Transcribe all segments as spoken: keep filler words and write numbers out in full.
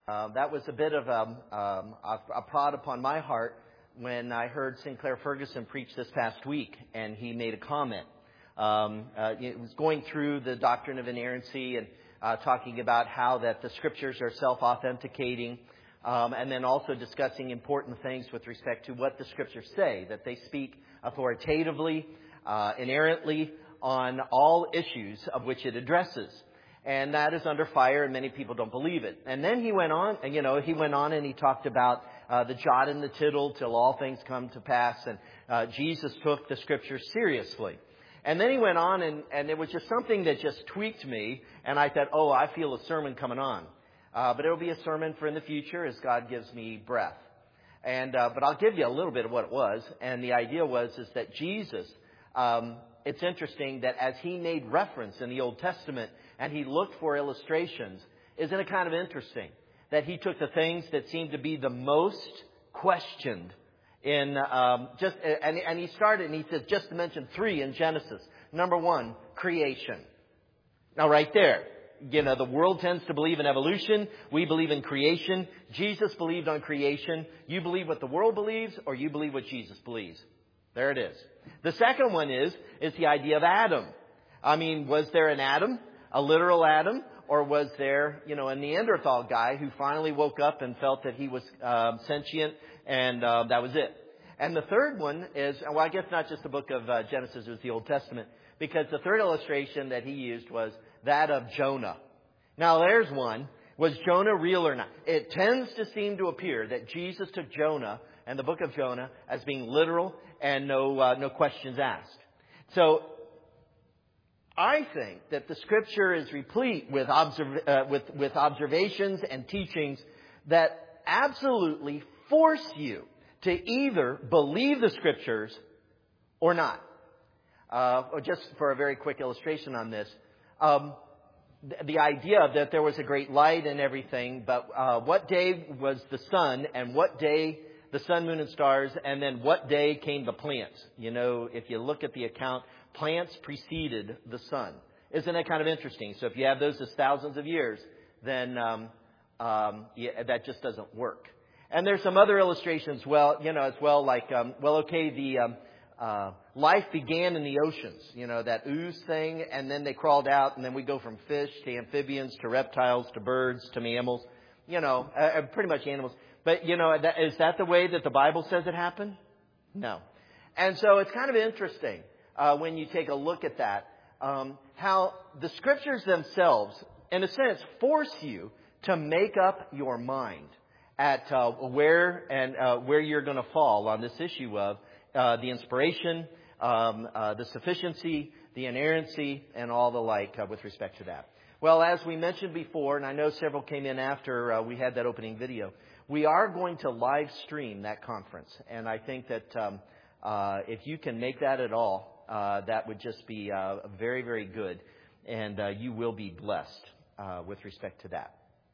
Uh, that was a bit of um, um, a, a prod upon my heart when I heard Sinclair Ferguson preach this past week, and he made a comment. Um, uh, it was going through the doctrine of inerrancy and uh, talking about how that the Scriptures are self-authenticating, um, and then also discussing important things with respect to what the Scriptures say, that they speak authoritatively, uh, inerrantly on all issues of which it addresses. And that is under fire, and many people don't believe it. And then he went on, and you know, he went on and he talked about uh, the jot and the tittle till all things come to pass. And uh, Jesus took the Scriptures seriously. And then he went on, and, and it was just something that just tweaked me. And I thought, oh, I feel a sermon coming on. Uh, but it'll be a sermon for in the future as God gives me breath. And uh, but I'll give you a little bit of what it was. And the idea was is that Jesus, um, it's interesting that as he made reference in the Old Testament and he looked for illustrations, isn't it kind of interesting that he took the things that seemed to be the most questioned in um, just and, and he started and he said just to mention three in Genesis. Number one, creation. Now right there, you know, the world tends to believe in evolution. We believe in creation. Jesus believed on creation. You believe what the world believes, or you believe what Jesus believes. There it is. The second one is is the idea of Adam. I mean, was there an Adam? A literal Adam, or was there, you know, a Neanderthal guy who finally woke up and felt that he was uh, sentient, and uh, that was it? And the third one is, well, I guess not just the book of uh, Genesis, it was the Old Testament, because the third illustration that he used was that of Jonah. Now, there's one. Was Jonah real or not? It tends to seem to appear that Jesus took Jonah and the book of Jonah as being literal and no uh, no questions asked. So I think that the Scripture is replete with, observ- uh, with, with observations and teachings that absolutely force you to either believe the Scriptures or not. Uh, or just for a very quick illustration on this, um, the, the idea that there was a great light and everything, but uh, what day was the sun, and what day the sun, moon, and stars, and then what day came the plants? You know, if you look at the account, plants preceded the sun. Isn't that kind of interesting? So if you have those as thousands of years, then um, um, yeah, that just doesn't work. And there's some other illustrations, well, you know, as well, like, um, well, okay, the um, uh, life began in the oceans, you know, that ooze thing, and then they crawled out, and then we go from fish to amphibians to reptiles to birds to mammals, you know, uh, pretty much animals. But, you know, that, is that the way that the Bible says it happened? No. And so it's kind of interesting. Uh, when you take a look at that, um, how the Scriptures themselves, in a sense, force you to make up your mind at uh, where and uh, where you're going to fall on this issue of uh, the inspiration, um, uh, the sufficiency, the inerrancy, and all the like uh, with respect to that. Well, as we mentioned before, and I know several came in after uh, we had that opening video, we are going to live stream that conference, and I think that um, uh, if you can make that at all, Uh, that would just be uh, very, very good, and uh, you will be blessed uh, with respect to that.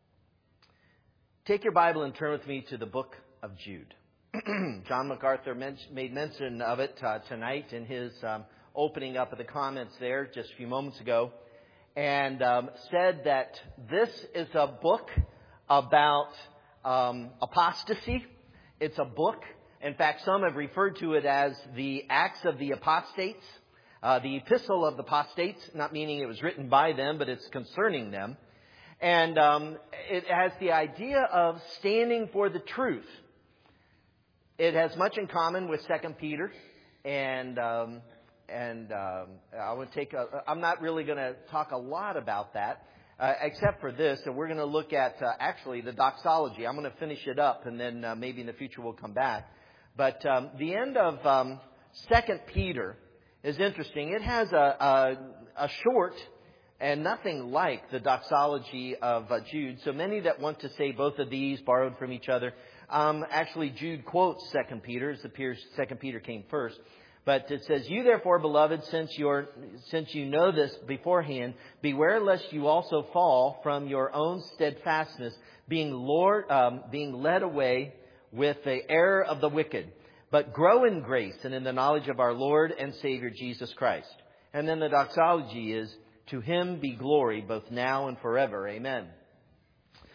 Take your Bible and turn with me to the book of Jude. John MacArthur men- made mention of it uh, tonight in his um, opening up of the comments there just a few moments ago, and um, said that this is a book about um, apostasy. It's a book. In fact, some have referred to it as the Acts of the Apostates, uh, the Epistle of the Apostates, not meaning it was written by them, but it's concerning them. And um, it has the idea of standing for the truth. It has much in common with Second Peter, and um, and um, I would take. A, I'm not really going to talk a lot about that, uh, except for this, and we're going to look at uh, actually the doxology. I'm going to finish it up, and then uh, maybe in the future we'll come back. But um, the end of um, Second Peter is interesting. It has a, a, a short and nothing like the doxology of uh, Jude. So many that want to say both of these borrowed from each other. Um, actually, Jude quotes Second Peter. It appears Second Peter came first. But it says, "You therefore, beloved, since you're since you know this beforehand, beware lest you also fall from your own steadfastness, being Lord, um, being led away with the error of the wicked, but grow in grace and in the knowledge of our Lord and Savior Jesus Christ." And then the doxology is, "To him be glory both now and forever. Amen."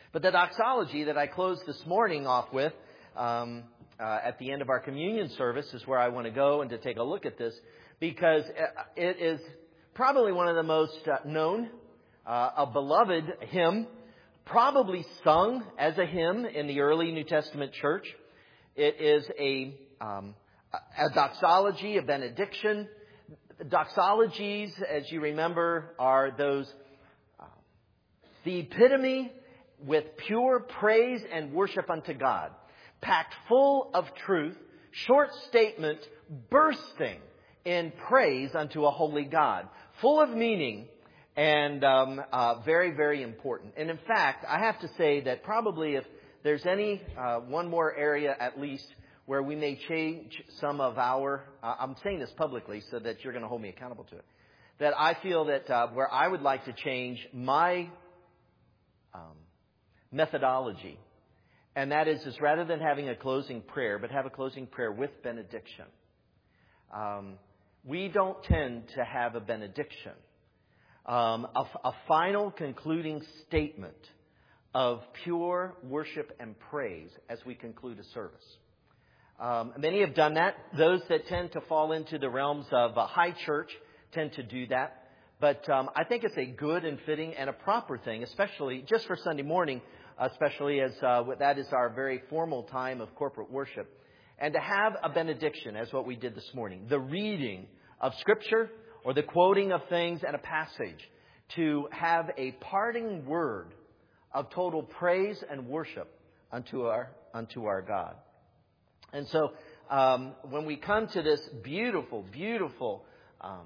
But the doxology that I closed this morning off with um, uh, at the end of our communion service is where I want to go and to take a look at this, because it is probably one of the most uh, known, uh, a beloved hymn, probably sung as a hymn in the early New Testament church. It is a, um, a doxology, a benediction. Doxologies, as you remember, are those uh, the epitome with pure praise and worship unto God, packed full of truth, short statement bursting in praise unto a holy God, full of meaning and um, uh, very, very important. And in fact, I have to say that probably if there's any uh, one more area at least where we may change some of our, uh, I'm saying this publicly so that you're going to hold me accountable to it, that I feel that uh, where I would like to change my um, methodology, and that is, is rather than having a closing prayer, but have a closing prayer with benediction. Um, we don't tend to have a benediction, um, a, a final concluding statement of pure worship and praise as we conclude a service. Um, many have done that. Those that tend to fall into the realms of uh, high church tend to do that. But um, I think it's a good and fitting and a proper thing, especially just for Sunday morning, especially as uh, that is our very formal time of corporate worship. And to have a benediction, as what we did this morning, the reading of Scripture or the quoting of things and a passage, to have a parting word of total praise and worship unto our unto our God. And so um, when we come to this beautiful, beautiful um,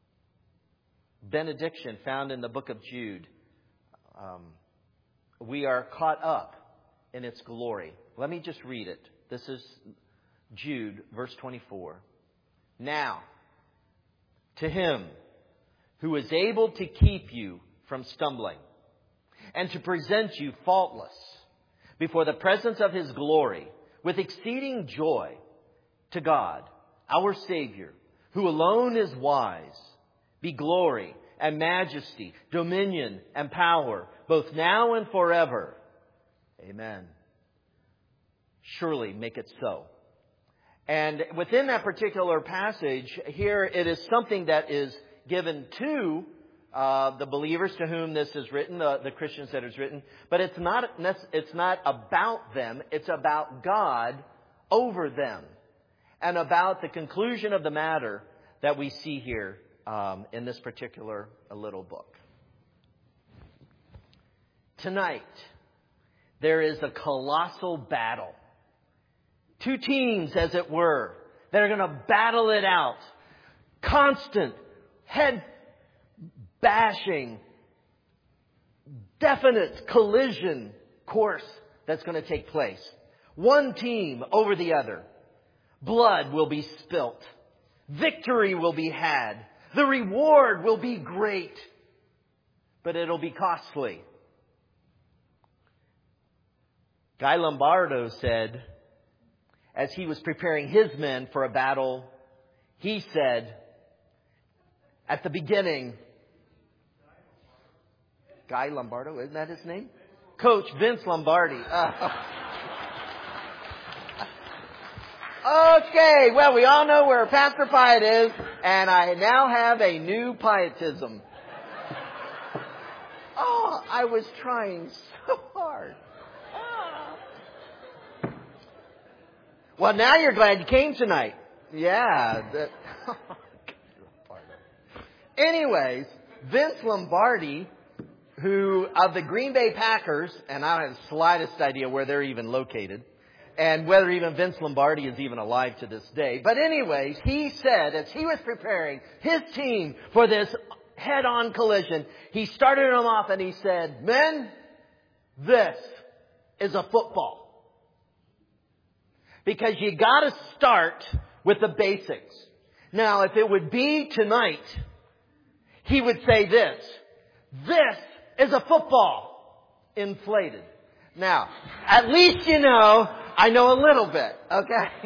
benediction found in the book of Jude, um, we are caught up in its glory. Let me just read it. This is Jude, verse twenty-four. Now, to Him who is able to keep you from stumbling and to present you faultless before the presence of His glory with exceeding joy, to God, our Savior, who alone is wise, be glory and majesty, dominion and power, both now and forever. Amen. Surely make it so. And within that particular passage, here it is something that is given to uh, the believers to whom this is written, the, the Christians that it's written. But it's not, it's not about them. It's about God over them. And about the conclusion of the matter that we see here um, in this particular uh, little book. Tonight, there is a colossal battle. Two teams, as it were, that are going to battle it out. Constant, head bashing, definite collision course that's going to take place. One team over the other. Blood will be spilt. Victory will be had. The reward will be great. But it'll be costly. Guy Lombardo said, as he was preparing his men for a battle, he said, at the beginning, Guy Lombardo, isn't that his name? Coach Vince Lombardi. Uh, okay, well, we all know where Pastor Pyatt is, and I now have a new pietism. Oh, I was trying so hard. Well, now you're glad you came tonight. Yeah. That, anyways, Vince Lombardi, who of the Green Bay Packers, and I don't have the slightest idea where they're even located, and whether even Vince Lombardi is even alive to this day. But anyways, he said, as he was preparing his team for this head-on collision, he started them off and he said, men, this is a football. Because you got to start with the basics. Now, if it would be tonight, he would say this. This is a football. Inflated. Now, at least you know, I know a little bit, okay?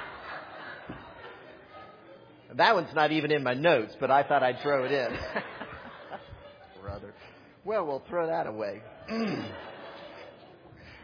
That one's not even in my notes, but I thought I'd throw it in. Brother. Well, we'll throw that away.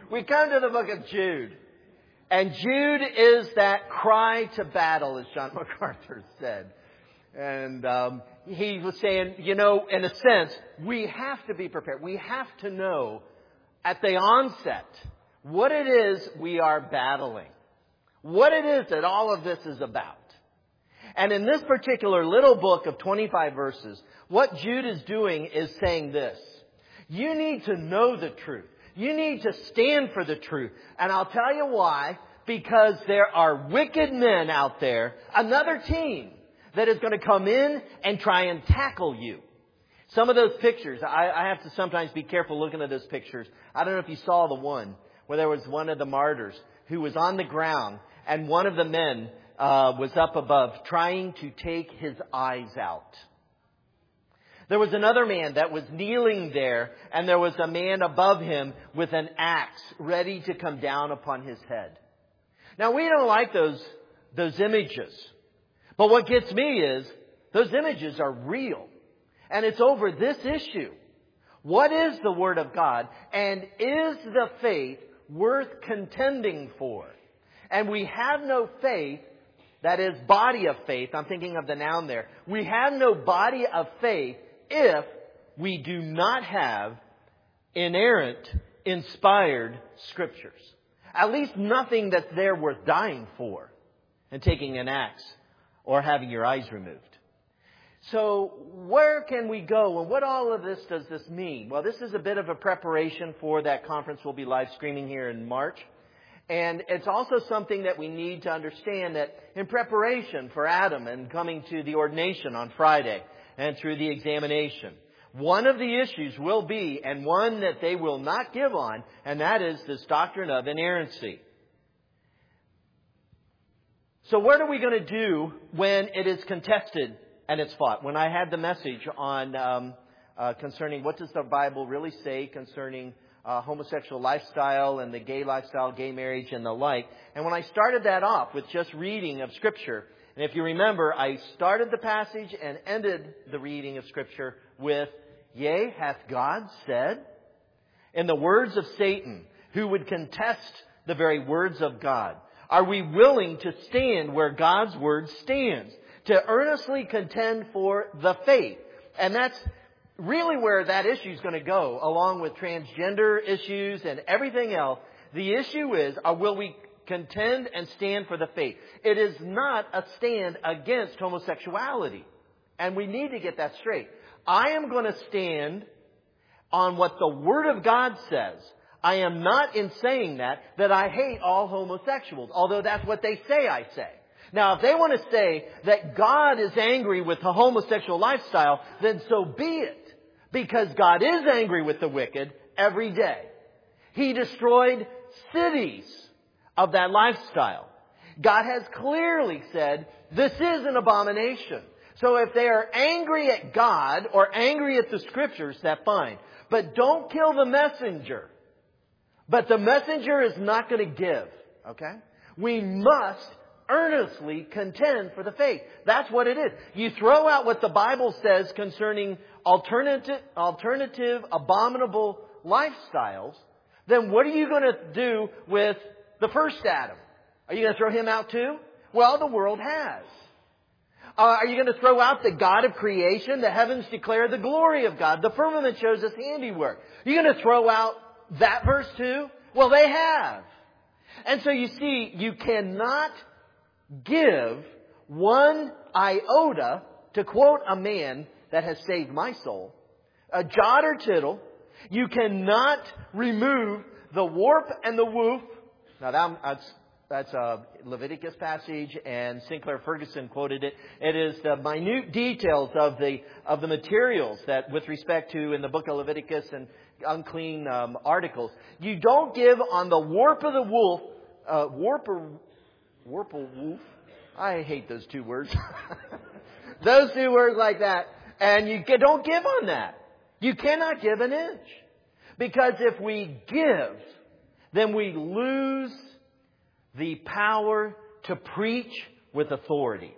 We come to the book of Jude. And Jude is that cry to battle, as John MacArthur said. And um, he was saying, you know, in a sense, we have to be prepared. We have to know at the onset what it is we are battling. What it is that all of this is about. And in this particular little book of twenty-five verses, what Jude is doing is saying this. You need to know the truth. You need to stand for the truth. And I'll tell you why. Because there are wicked men out there, another team, that is going to come in and try and tackle you. Some of those pictures, I, I have to sometimes be careful looking at those pictures. I don't know if you saw the one where there was one of the martyrs who was on the ground and one of the men uh, was up above trying to take his eyes out. There was another man that was kneeling there, and there was a man above him with an axe ready to come down upon his head. Now, we don't like those, those images. But what gets me is those images are real. And it's over this issue. What is the Word of God? And is the faith worth contending for? And we have no faith, that is body of faith. I'm thinking of the noun there. We have no body of faith if we do not have inerrant, inspired Scriptures. At least nothing that's there worth dying for and taking an axe or having your eyes removed. So where can we go, and what all of this does this mean? Well, this is a bit of a preparation for that conference we'll be live streaming here in March. And it's also something that we need to understand that in preparation for Adam and coming to the ordination on Friday and through the examination, one of the issues will be, and one that they will not give on, and that is this doctrine of inerrancy. So what are we going to do when it is contested and it's fought? When I had the message on um, uh, concerning what does the Bible really say concerning uh, homosexual lifestyle and the gay lifestyle, gay marriage and the like. And when I started that off with just reading of Scripture, and if you remember, I started the passage and ended the reading of Scripture with, Yea, hath God said? In the words of Satan, who would contest the very words of God. Are we willing to stand where God's Word stands? To earnestly contend for the faith. And that's really where that issue is going to go, along with transgender issues and everything else. The issue is, or will we contend and stand for the faith? It is not a stand against homosexuality. And we need to get that straight. I am going to stand on what the Word of God says. I am not in saying that, that I hate all homosexuals, although that's what they say I say. Now, if they want to say that God is angry with the homosexual lifestyle, then so be it. Because God is angry with the wicked every day. He destroyed cities of that lifestyle. God has clearly said, this is an abomination. So if they are angry at God or angry at the Scriptures, that's fine. But don't kill the messenger. But the messenger is not going to give. Okay? We must earnestly contend for the faith. That's what it is. You throw out what the Bible says concerning alternative, alternative, abominable lifestyles, then what are you going to do with the first Adam? Are you going to throw him out too? Well, the world has. Uh, are you going to throw out the God of creation? The heavens declare the glory of God. The firmament shows His handiwork. Are you going to throw out that verse too? Well, they have. And so you see, you cannot give one iota, to quote a man that has saved my soul, a jot or tittle. You cannot remove the warp and the woof. Now that, that's that's a Leviticus passage, and Sinclair Ferguson quoted it. It is the minute details of the of the materials that, with respect to in the book of Leviticus and unclean um, articles, you don't give on the warp of the wolf, uh, warp or warp or woof. I hate those two words. Those two words like that, and you don't give on that. You cannot give an inch, because if we give, then we lose the power to preach with authority.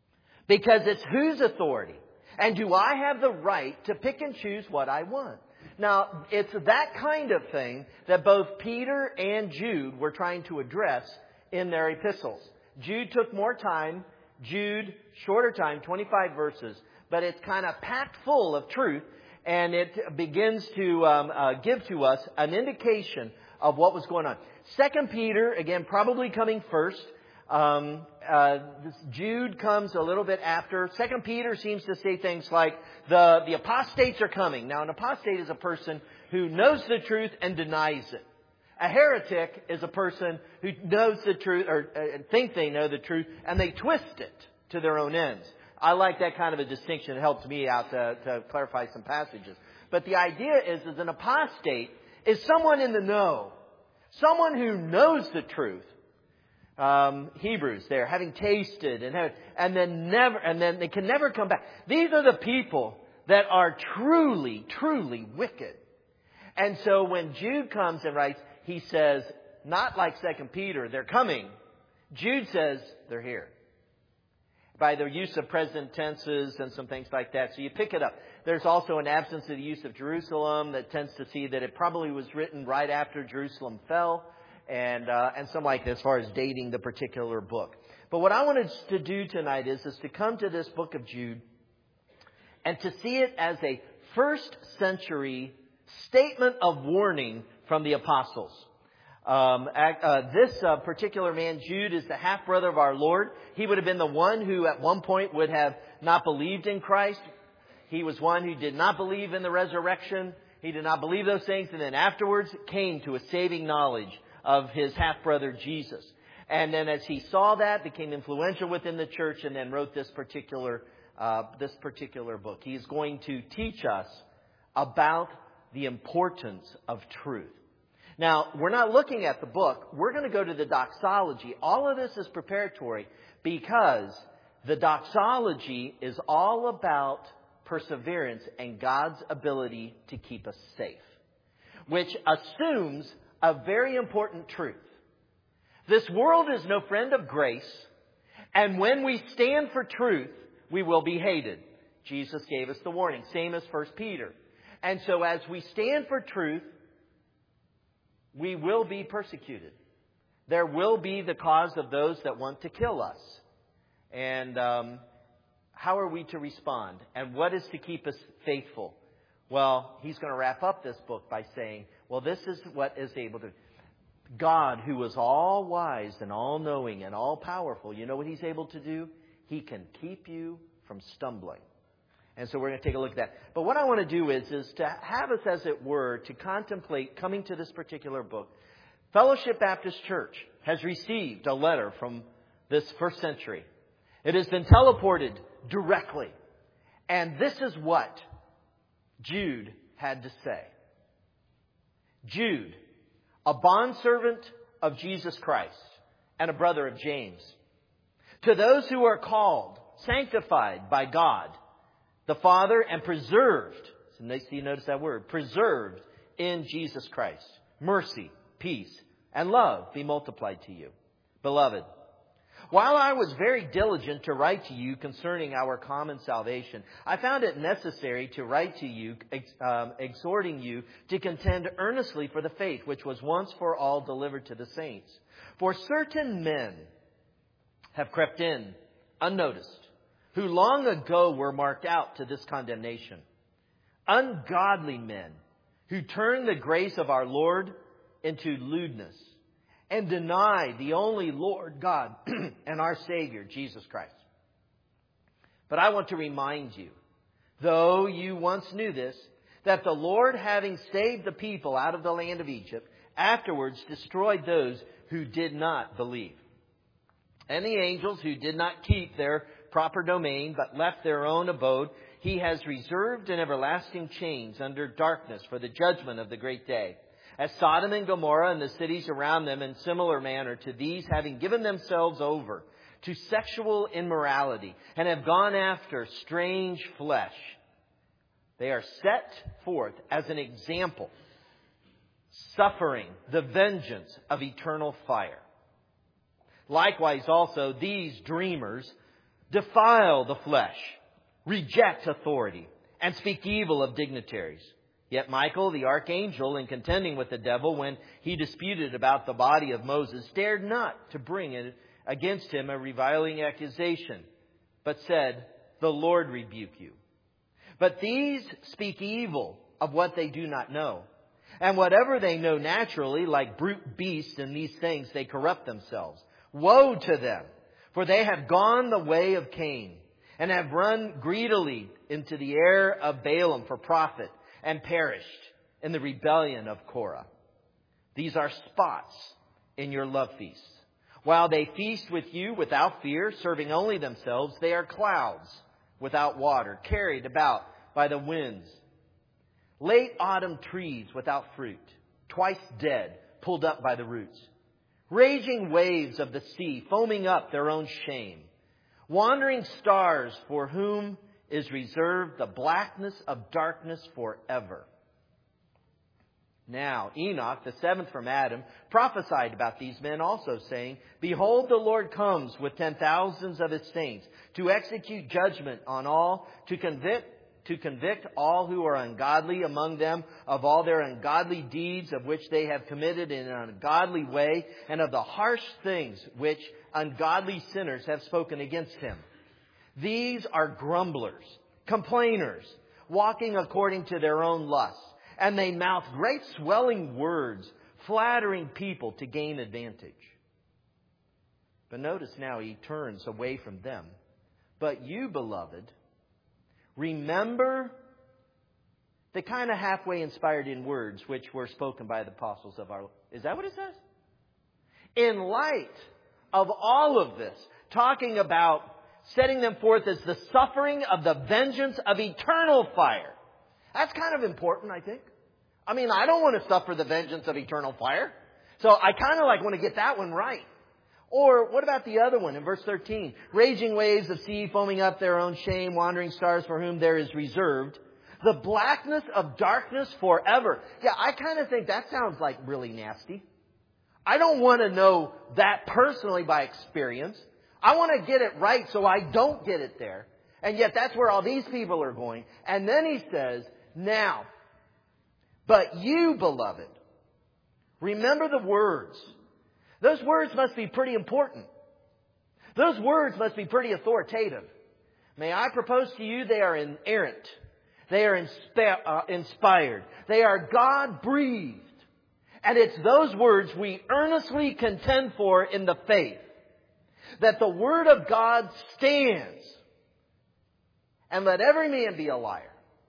Because it's whose authority? And do I have the right to pick and choose what I want? Now, it's that kind of thing that both Peter and Jude were trying to address in their epistles. Jude took more time. Jude, shorter time, twenty-five verses. But it's kind of packed full of truth. And it begins to um, uh, give to us an indication of what was going on. Second Peter, again, probably coming first. Um, uh, this Jude comes a little bit after. Second Peter seems to say things like the, the apostates are coming. Now, an apostate is a person who knows the truth and denies it. A heretic is a person who knows the truth or uh, think they know the truth and they twist it to their own ends. I like that kind of a distinction. It helps me out to, to clarify some passages. But the idea is, is an apostate is someone in the know. Someone who knows the truth. Um, Hebrews there, having tasted and have, and then never, and then they can never come back. These are the people that are truly, truly wicked. And so when Jude comes and writes, he says, not like Second Peter, they're coming. Jude says, they're here. By the use of present tenses and some things like that. So you pick it up. There's also an absence of the use of Jerusalem that tends to see that it probably was written right after Jerusalem fell. And uh, and some like that as far as dating the particular book. But what I wanted to do tonight is, is to come to this book of Jude and to see it as a first century statement of warning from the apostles. Um, uh, this uh, particular man, Jude, is the half-brother of our Lord. He would have been the one who at one point would have not believed in Christ. He was one who did not believe in the resurrection. He did not believe those things. And then afterwards came to a saving knowledge of his half-brother Jesus. And then as he saw that, became influential within the church and then wrote this particular, uh, this particular book. He is going to teach us about the importance of truth. Now, we're not looking at the book. We're going to go to the doxology. All of this is preparatory because the doxology is all about perseverance and God's ability to keep us safe, which assumes a very important truth. This world is no friend of grace, and when we stand for truth, we will be hated. Jesus gave us the warning, same as First Peter. And so as we stand for truth, we will be persecuted. There will be the cause of those that want to kill us. And um, how are we to respond? And what is to keep us faithful? Well, he's going to wrap up this book by saying, well, this is what is able to... God, who is all wise and all knowing and all powerful, you know what he's able to do? He can keep you from stumbling. And so we're going to take a look at that. But what I want to do is, is to have us, as it were, to contemplate coming to this particular book. Fellowship Baptist Church has received a letter from this first century. It has been teleported directly. And this is what Jude had to say. Jude, a bondservant of Jesus Christ and a brother of James, to those who are called, sanctified by God, the Father, and preserved, so you notice that word, preserved in Jesus Christ. Mercy, peace, and love be multiplied to you. Beloved, while I was very diligent to write to you concerning our common salvation, I found it necessary to write to you, ex- um, exhorting you to contend earnestly for the faith which was once for all delivered to the saints. For certain men have crept in unnoticed, who long ago were marked out to this condemnation. Ungodly men who turn the grace of our Lord into lewdness and deny the only Lord God and our Savior, Jesus Christ. But I want to remind you, though you once knew this, that the Lord, having saved the people out of the land of Egypt, afterwards destroyed those who did not believe. And the angels who did not keep their proper domain, but left their own abode, he has reserved in everlasting chains under darkness for the judgment of the great day. As Sodom and Gomorrah and the cities around them in similar manner to these, having given themselves over to sexual immorality and have gone after strange flesh, they are set forth as an example, suffering the vengeance of eternal fire. Likewise also, these dreamers defile the flesh, reject authority, and speak evil of dignitaries. Yet Michael, the archangel, in contending with the devil when he disputed about the body of Moses, dared not to bring it against him a reviling accusation, but said, "The Lord rebuke you." But these speak evil of what they do not know. And whatever they know naturally, like brute beasts in these things, they corrupt themselves. Woe to them! For they have gone the way of Cain, and have run greedily into the air of Balaam for profit, and perished in the rebellion of Korah. These are spots in your love feasts. While they feast with you without fear, serving only themselves, they are clouds without water, carried about by the winds. Late autumn trees without fruit, twice dead, pulled up by the roots. Raging waves of the sea, foaming up their own shame. Wandering stars for whom is reserved the blackness of darkness forever. Now, Enoch, the seventh from Adam, prophesied about these men also, saying, "Behold, the Lord comes with ten thousands of his saints to execute judgment on all, to convict to convict all who are ungodly among them of all their ungodly deeds of which they have committed in an ungodly way, and of the harsh things which ungodly sinners have spoken against him. These are grumblers, complainers, walking according to their own lusts, and they mouth great swelling words, flattering people to gain advantage." But notice now he turns away from them. "But you, beloved, remember," the kind of halfway inspired in words which were spoken by the apostles of our... Is that what it says? "In light of all of this," talking about setting them forth as the suffering of the vengeance of eternal fire. That's kind of important, I think. I mean, I don't want to suffer the vengeance of eternal fire. So I kind of like want to get that one right. Or what about the other one in verse thirteen? "Raging waves of sea, foaming up their own shame, wandering stars for whom there is reserved the blackness of darkness forever." Yeah, I kind of think that sounds like really nasty. I don't want to know that personally by experience. I want to get it right so I don't get it there. And yet that's where all these people are going. And then he says, "Now, but you, beloved, remember the words." Those words must be pretty important. Those words must be pretty authoritative. May I propose to you, they are inerrant. They are insp- uh, inspired. They are God-breathed. And it's those words we earnestly contend for in the faith. That the Word of God stands. And let every man be a liar.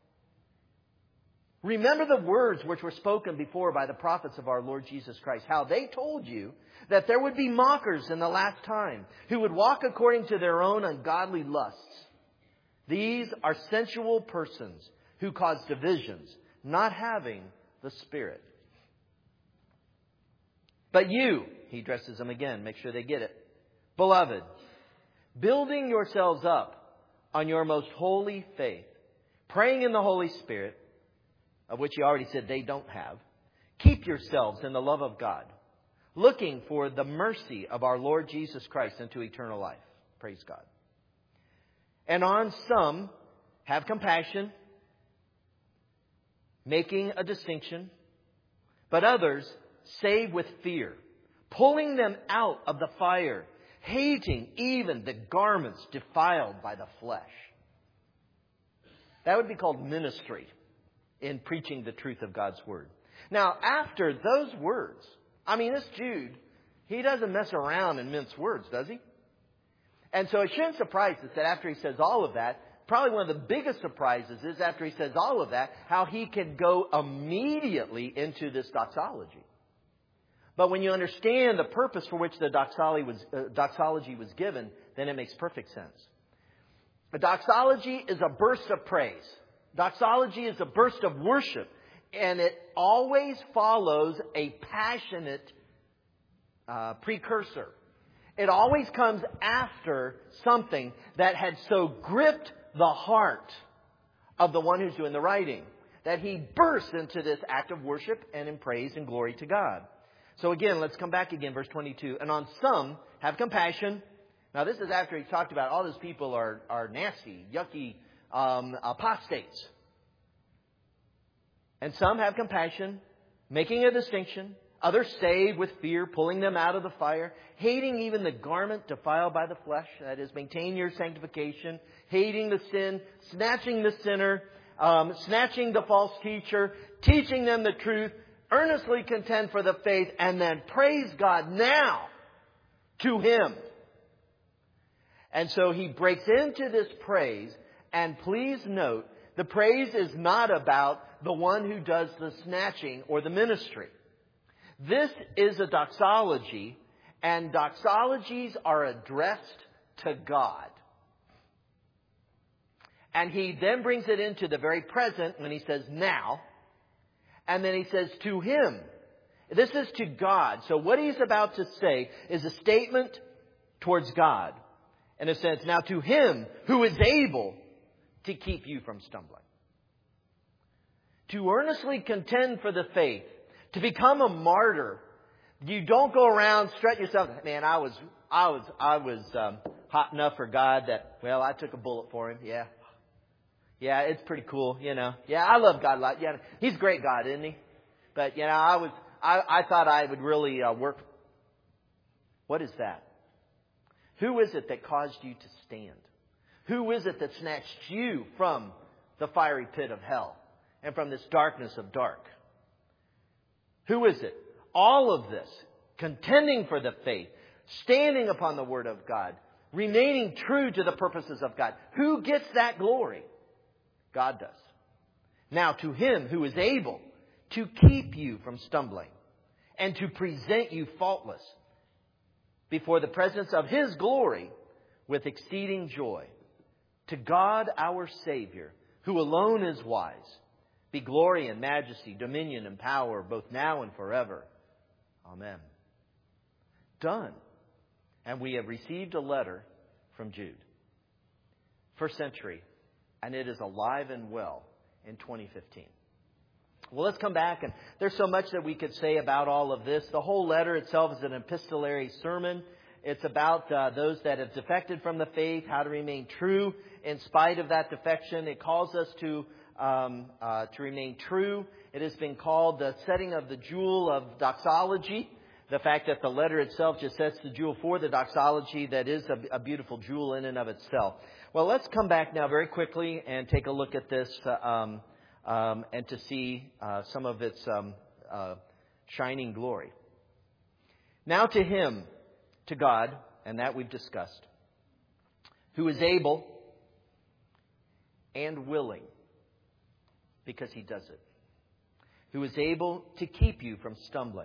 Remember the words which were spoken before by the prophets of our Lord Jesus Christ. How they told you that there would be mockers in the last time, who would walk according to their own ungodly lusts. These are sensual persons who cause divisions, not having the Spirit. "But you," he addresses them again, make sure they get it, "beloved, building yourselves up on your most holy faith, praying in the Holy Spirit," of which he already said they don't have, "keep yourselves in the love of God, looking for the mercy of our Lord Jesus Christ unto eternal life." Praise God. "And on some have compassion," making a distinction, "but others save with fear, pulling them out of the fire, hating even the garments defiled by the flesh." That would be called ministry in preaching the truth of God's Word. Now, after those words, I mean, this Jude, he doesn't mess around and mince words, does he? And so it shouldn't surprise us that after he says all of that, probably one of the biggest surprises is after he says all of that, how he can go immediately into this doxology. But when you understand the purpose for which the doxology was, uh, doxology was given, then it makes perfect sense. A doxology is a burst of praise. Doxology is a burst of worship. And it always follows a passionate uh, precursor. It always comes after something that had so gripped the heart of the one who's doing the writing, that he bursts into this act of worship and in praise and glory to God. So again, let's come back again, verse twenty-two. "And on some have compassion." Now this is after he talked about all those people are, are nasty, yucky, um, apostates. And some have compassion, making a distinction. Others save with fear, pulling them out of the fire, hating even the garment defiled by the flesh, that is, maintain your sanctification, hating the sin, snatching the sinner, um, snatching the false teacher, teaching them the truth, earnestly contend for the faith, and then praise God now to Him. And so he breaks into this praise, and please note, the praise is not about the one who does the snatching or the ministry. This is a doxology, and doxologies are addressed to God. And he then brings it into the very present when he says now, and then he says to Him. This is to God. So what he's about to say is a statement towards God. In a sense, now to Him who is able to keep you from stumbling. To earnestly contend for the faith. To become a martyr. You don't go around strutting yourself. Man, I was, I was, I was um, hot enough for God that, well, I took a bullet for Him. Yeah. Yeah, it's pretty cool, you know. Yeah, I love God a lot. Yeah, He's a great God, isn't He? But, you know, I was, I, I thought I would really uh, work. What is that? Who is it that caused you to stand? Who is it that snatched you from the fiery pit of hell and from this darkness of dark? Who is it? All of this, contending for the faith, standing upon the Word of God, remaining true to the purposes of God. Who gets that glory? God does. Now to Him who is able to keep you from stumbling and to present you faultless before the presence of His glory with exceeding joy. To God our Savior, who alone is wise, be glory and majesty, dominion and power, both now and forever. Amen. Done. And we have received a letter from Jude. First century. And it is alive and well in twenty fifteen. Well, let's come back. And there's so much that we could say about all of this. The whole letter itself is an epistolary sermon. It's about uh, those that have defected from the faith, how to remain true in spite of that defection. It calls us to Um, uh, to remain true. It has been called the setting of the jewel of doxology. The fact that the letter itself just sets the jewel for the doxology, that is a, a beautiful jewel in and of itself. Well, let's come back now very quickly and take a look at this uh, um, um, and to see uh, some of its um, uh, shining glory. Now to Him, to God, and that we've discussed, who is able and willing, because He does it, who is able to keep you from stumbling.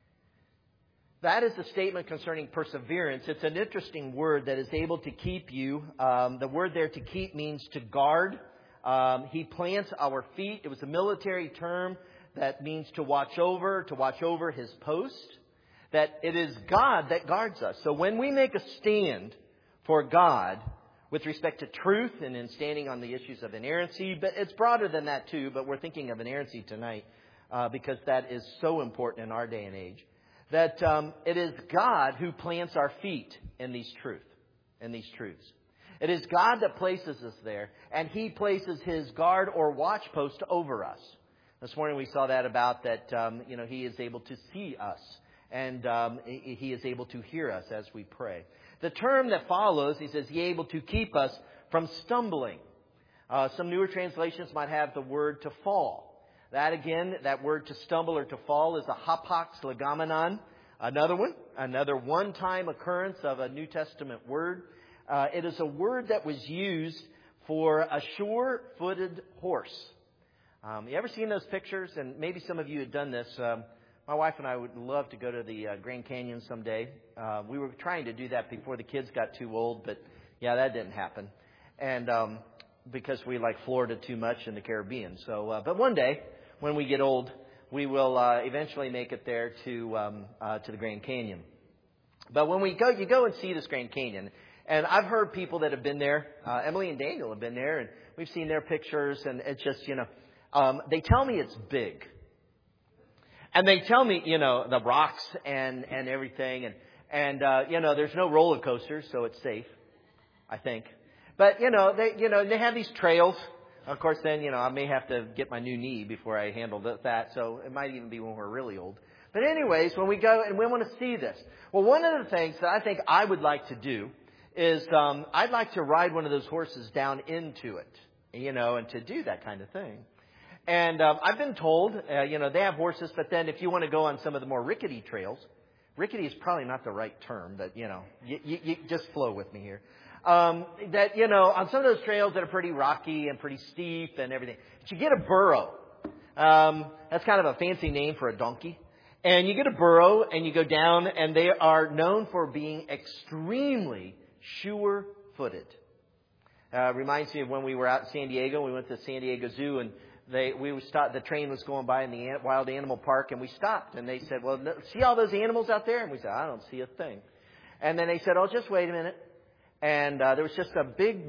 That is a statement concerning perseverance. It's an interesting word, that is able to keep you. Um, the word there, to keep, means to guard. Um, he plants our feet. It was a military term that means to watch over, to watch over His post. That it is God that guards us. So when we make a stand for God, with respect to truth and in standing on the issues of inerrancy, but it's broader than that too, but we're thinking of inerrancy tonight uh, because that is so important in our day and age, that um, it is God who plants our feet in these truth, in these truths. It is God that places us there, and He places His guard or watch post over us. This morning we saw that about that, um, you know, He is able to see us, and um, He is able to hear us as we pray. The term that follows, he says, He able to keep us from stumbling. Uh, some newer translations might have the word to fall. That again, that word to stumble or to fall is a hapax legomenon. Another one, another one-time occurrence of a New Testament word. Uh, it is a word that was used for a sure-footed horse. Um, you ever seen those pictures? And maybe some of you had done this. Um, My wife and I would love to go to the uh, Grand Canyon someday. Uh, we were trying to do that before the kids got too old, but yeah, that didn't happen. And um, because we like Florida too much in the Caribbean. So, uh, but one day when we get old, we will uh, eventually make it there to um, uh, to the Grand Canyon. But when we go, you go and see this Grand Canyon. And I've heard people that have been there. Uh, Emily and Daniel have been there, and we've seen their pictures. And it's just, you know, um, they tell me it's big. And they tell me, you know, the rocks and, and everything. And, and uh, you know, there's no roller coasters, so it's safe, I think. But, you know, they, you know, they have these trails. Of course, then, you know, I may have to get my new knee before I handle that. So it might even be when we're really old. But anyways, when we go and we want to see this. Well, one of the things that I think I would like to do is um, I'd like to ride one of those horses down into it, you know, and to do that kind of thing. And um, I've been told, uh, you know, they have horses, but then if you want to go on some of the more rickety trails, rickety is probably not the right term, but, you know, you, you, you just flow with me here. Um, that, you know, on some of those trails that are pretty rocky and pretty steep and everything, but you get a burro. Um, that's kind of a fancy name for a donkey. And you get a burro and you go down, and they are known for being extremely sure-footed. Uh, reminds me of when we were out in San Diego. We went to San Diego Zoo, and they we stopped. The train was going by in the Wild Animal Park, and we stopped. And they said, "Well, see all those animals out there?" And we said, "I don't see a thing." And then they said, "Oh, just wait a minute." And uh, there was just a big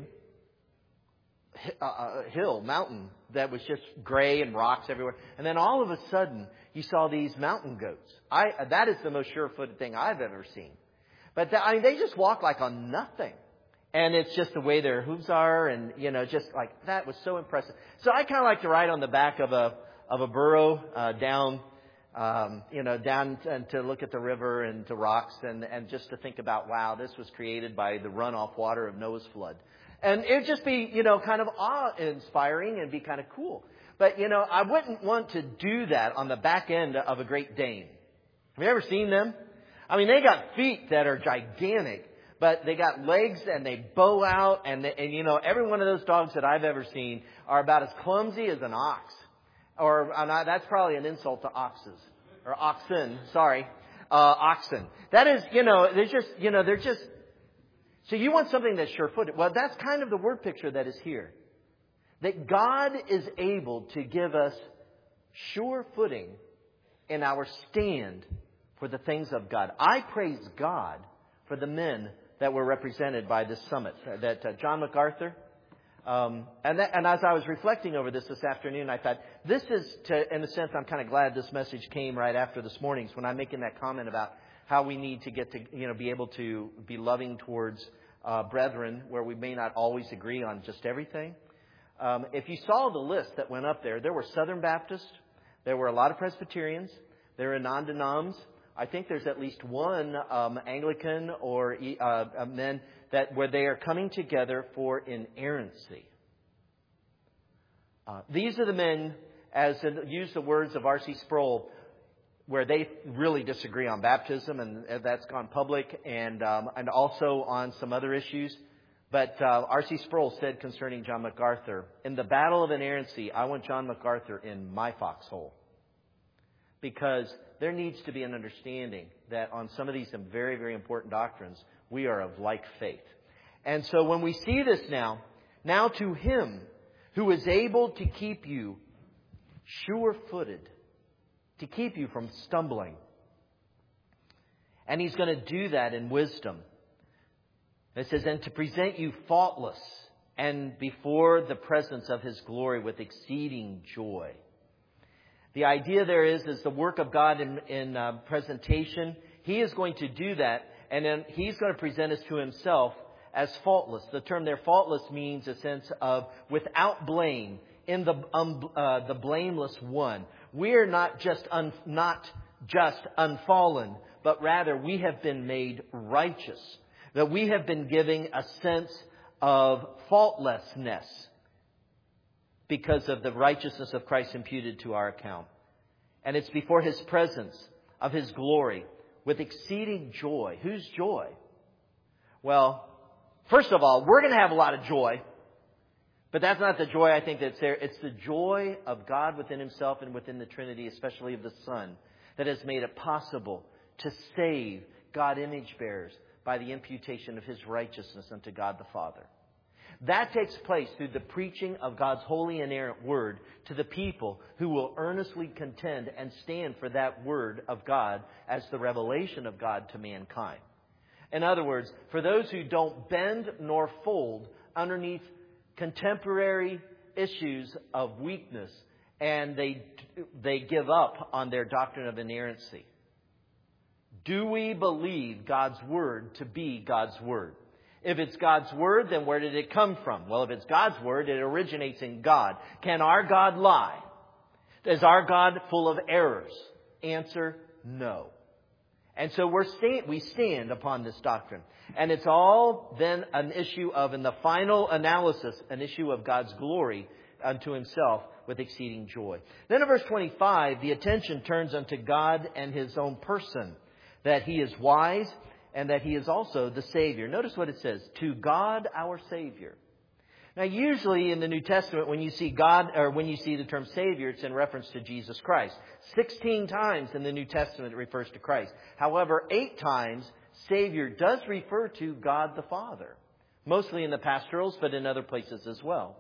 uh, hill, mountain that was just gray and rocks everywhere. And then all of a sudden, you saw these mountain goats. I that is the most sure-footed thing I've ever seen. But the, I mean, they just walk like on nothing. And it's just the way their hooves are, and, you know, just like that was so impressive. So I kind of like to ride on the back of a of a burro uh, down, um, you know, down and to look at the river and to rocks, and and just to think about, wow, this was created by the runoff water of Noah's flood, and it'd just be, you know, kind of awe-inspiring and be kind of cool. But, you know, I wouldn't want to do that on the back end of a Great Dane. Have you ever seen them? I mean, they got feet that are gigantic. But they got legs and they bow out, and, they, and you know, every one of those dogs that I've ever seen are about as clumsy as an ox. Or uh, that's probably an insult to oxes. Or oxen, sorry. Uh, oxen. That is, you know, they're just, you know, they're just... So you want something that's sure-footed. Well, that's kind of the word picture that is here. That God is able to give us sure footing in our stand for the things of God. I praise God for the men that were represented by this summit, that uh, John MacArthur. Um, and, that, and as I was reflecting over this this afternoon, I thought, this is, to, in a sense, I'm kind of glad this message came right after this morning's, when I'm making that comment about how we need to get to, you know, be able to be loving towards uh, brethren where we may not always agree on just everything. Um, if you saw the list that went up there, there were Southern Baptists, there were a lot of Presbyterians, there were non-denoms. I think there's at least one um, Anglican or uh, men that where they are coming together for inerrancy. Uh, these are the men, as in, use the words of R C Sproul, where they really disagree on baptism, and that's gone public, and um, and also on some other issues. But uh, R C Sproul said concerning John MacArthur, in the battle of inerrancy, I want John MacArthur in my foxhole. Because there needs to be an understanding that on some of these some very, very important doctrines, we are of like faith. And so when we see this now, now to Him who is able to keep you sure-footed, to keep you from stumbling. And He's going to do that in wisdom. It says, and to present you faultless and before the presence of His glory with exceeding joy. The idea there is, is the work of God in, in uh, presentation. He is going to do that, and then He's going to present us to Himself as faultless. The term there, faultless, means a sense of without blame, in the um, uh, the blameless one. We are not just un, not just unfallen, but rather we have been made righteous. That we have been given a sense of faultlessness, because of the righteousness of Christ imputed to our account. And it's before His presence of His glory with exceeding joy. Whose joy? Well, first of all, we're going to have a lot of joy. But that's not the joy I think that's there. It's the joy of God within Himself and within the Trinity, especially of the Son, that has made it possible to save God image bearers by the imputation of His righteousness unto God the Father. That takes place through the preaching of God's holy inerrant word to the people who will earnestly contend and stand for that word of God as the revelation of God to mankind. In other words, for those who don't bend nor fold underneath contemporary issues of weakness, and they they give up on their doctrine of inerrancy. Do we believe God's word to be God's word? If it's God's Word, then where did it come from? Well, if it's God's Word, it originates in God. Can our God lie? Is our God full of errors? Answer, no. And so we're sta- we stand upon this doctrine. And it's all then an issue of, in the final analysis, an issue of God's glory unto Himself with exceeding joy. Then in verse twenty-five, the attention turns unto God and His own person, that He is wise and that He is also the Savior. Notice what it says, to God our Savior. Now, usually in the New Testament, when you see God, or when you see the term Savior, it's in reference to Jesus Christ. Sixteen times in the New Testament it refers to Christ. However, eight times Savior does refer to God the Father. Mostly in the pastorals, but in other places as well.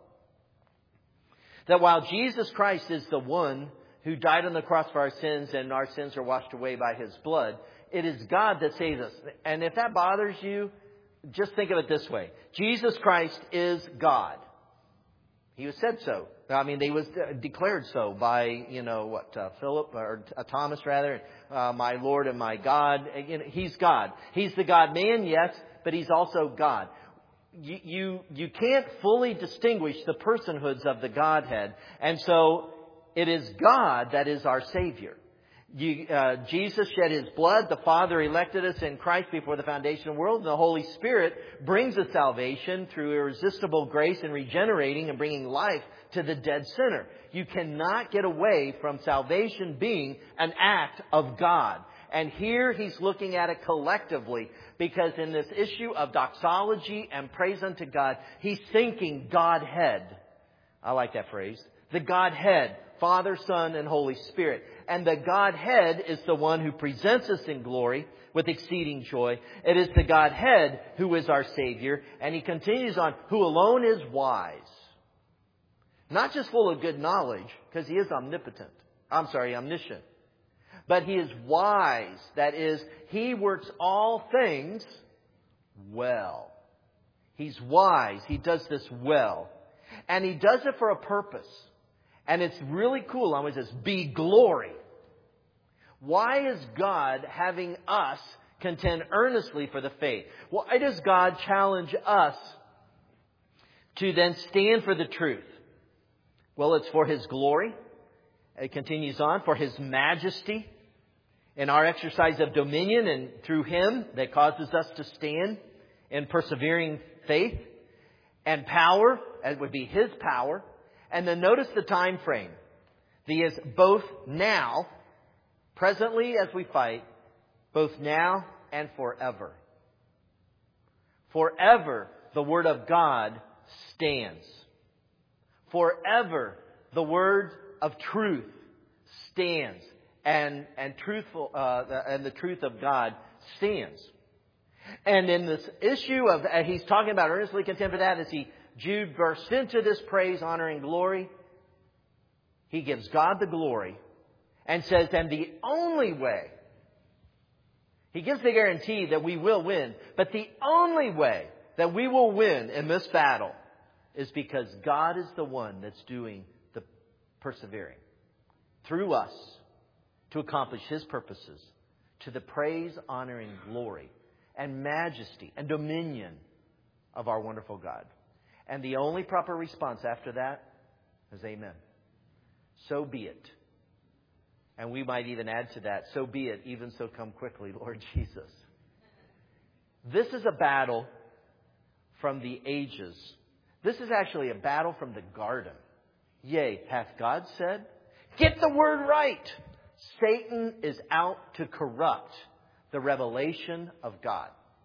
That while Jesus Christ is the one who died on the cross for our sins and our sins are washed away by His blood, it is God that saves us. And if that bothers you, just think of it this way. Jesus Christ is God. He was said so. I mean, they was declared so by, you know, what, uh, Philip, or uh, Thomas rather, uh, my Lord and my God. You know, He's God. He's the God-man, yes, but He's also God. You, you, you can't fully distinguish the personhoods of the Godhead. And so it is God that is our Savior. You, uh, Jesus shed His blood. The Father elected us in Christ before the foundation of the world. And the Holy Spirit brings us salvation through irresistible grace and regenerating and bringing life to the dead sinner. You cannot get away from salvation being an act of God. And here He's looking at it collectively, because in this issue of doxology and praise unto God, He's thinking Godhead. I like that phrase. The Godhead, Father, Son, and Holy Spirit. And the Godhead is the one who presents us in glory with exceeding joy. It is the Godhead who is our Savior. And He continues on, who alone is wise. Not just full of good knowledge, because He is omnipotent. I'm sorry, omniscient. But He is wise. That is, He works all things well. He's wise. He does this well. And He does it for a purpose. And it's really cool. I was just, be glory. Why is God having us contend earnestly for the faith? Why does God challenge us to then stand for the truth? Well, it's for His glory. It continues on, for His majesty in our exercise of dominion, and through Him that causes us to stand in persevering faith, and power, as would be His power. And then notice the time frame. The is both now, presently as we fight, both now and forever. Forever the Word of God stands. Forever the Word of truth stands. And and truthful uh, and the truth of God stands. And in this issue of, uh, he's talking about earnestly contend for that, as he Jude bursts into this praise, honor, and glory. He gives God the glory and says, and the only way, he gives the guarantee that we will win, but the only way that we will win in this battle is because God is the one that's doing the persevering through us to accomplish His purposes, to the praise, honor, and glory and majesty and dominion of our wonderful God. And the only proper response after that is amen. So be it. And we might even add to that, so be it, even so come quickly, Lord Jesus. This is a battle from the ages. This is actually a battle from the garden. Yea, hath God said? Get the word right. Satan is out to corrupt the revelation of God.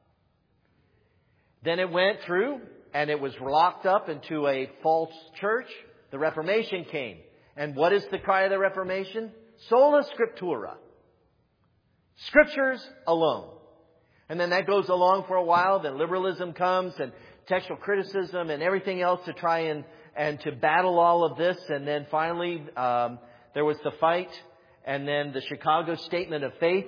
Then it went through, and it was locked up into a false church. The Reformation came. And what is the cry of the Reformation? Sola Scriptura. Scriptures alone. And then that goes along for a while. Then liberalism comes and textual criticism and everything else to try and, and to battle all of this. And then finally, um, there was the fight. And then the Chicago Statement of Faith.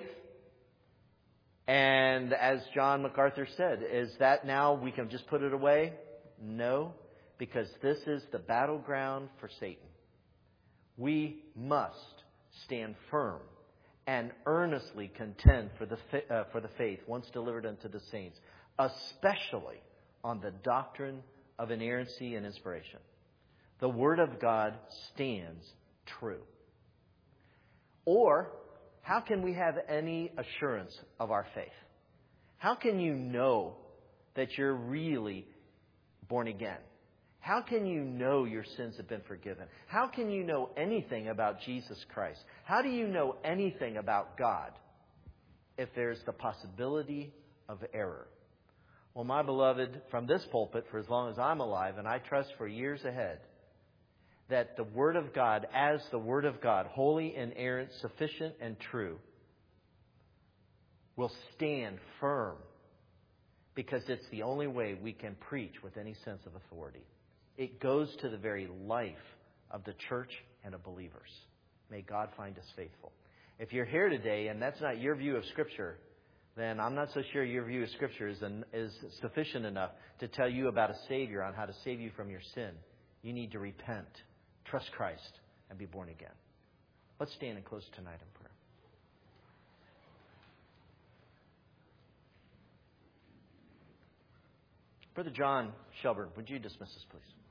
And as John MacArthur said, is that now we can just put it away? No, because this is the battleground for Satan. We must stand firm and earnestly contend for the uh, for the faith once delivered unto the saints, especially on the doctrine of inerrancy and inspiration. The Word of God stands true. Or, how can we have any assurance of our faith? How can you know that you're really born again? How can you know your sins have been forgiven? How can you know anything about Jesus Christ? How do you know anything about God if there's the possibility of error? Well, my beloved, from this pulpit, for as long as I'm alive, and I trust for years ahead, that the Word of God, as the Word of God, holy, inerrant, sufficient, and true, will stand firm, because it's the only way we can preach with any sense of authority. It goes to the very life of the church and of believers. May God find us faithful. If you're here today and that's not your view of Scripture, then I'm not so sure your view of Scripture is, an, is sufficient enough to tell you about a Savior, on how to save you from your sin. You need to repent, trust Christ, and be born again. Let's stand and close tonight in prayer. Brother John Shelburne, would you dismiss us, please?